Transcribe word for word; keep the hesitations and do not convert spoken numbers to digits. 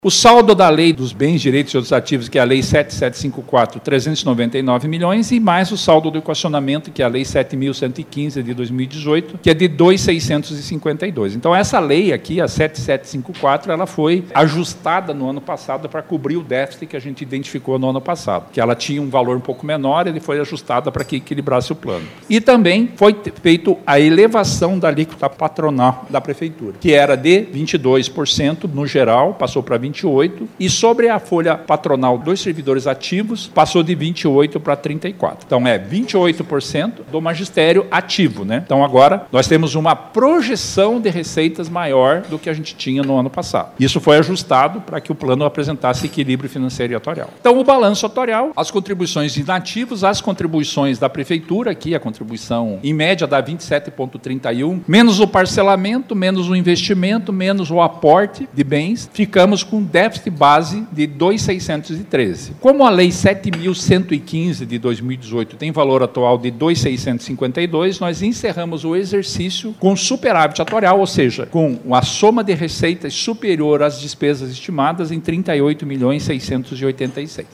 O saldo da Lei dos Bens, Direitos e Outros Ativos, que é a Lei sete mil setecentos e cinquenta e quatro, trezentos e noventa e nove milhões, e mais o saldo do equacionamento, que é a Lei sete mil cento e quinze, de dois mil e dezoito, que é de dois mil seiscentos e cinquenta e dois. Então, essa lei aqui, a sete mil setecentos e cinquenta e quatro, ela foi ajustada no ano passado para cobrir o déficit que a gente identificou no ano passado, que ela tinha um valor um pouco menor, ele foi ajustada para que equilibrasse o plano. E também foi feita a elevação da alíquota patronal da Prefeitura, que era de vinte e dois por cento no geral, passou para vinte e oito por cento, e sobre a folha patronal dos servidores ativos, passou de vinte e oito por cento para trinta e quatro por cento. Então, é vinte e oito por cento do magistério ativo, né? Então, agora, nós temos uma projeção de receitas maior do que a gente tinha no ano passado. Isso foi ajustado para que o plano apresentasse equilíbrio financeiro e atuarial. Então, o balanço atuarial, as contribuições de inativos, as contribuições da Prefeitura, aqui a contribuição, em média, dá vinte e sete vírgula trinta e um, menos o parcelamento, menos o investimento, menos o aporte de bens, ficamos com déficit base de dois mil seiscentos e treze. Como a Lei sete mil cento e quinze de dois mil e dezoito tem valor atual de dois mil seiscentos e cinquenta e dois, nós encerramos o exercício com superávit atuarial, ou seja, com a soma de receitas superior às despesas estimadas em trinta e oito milhões seiscentos e oitenta e seis.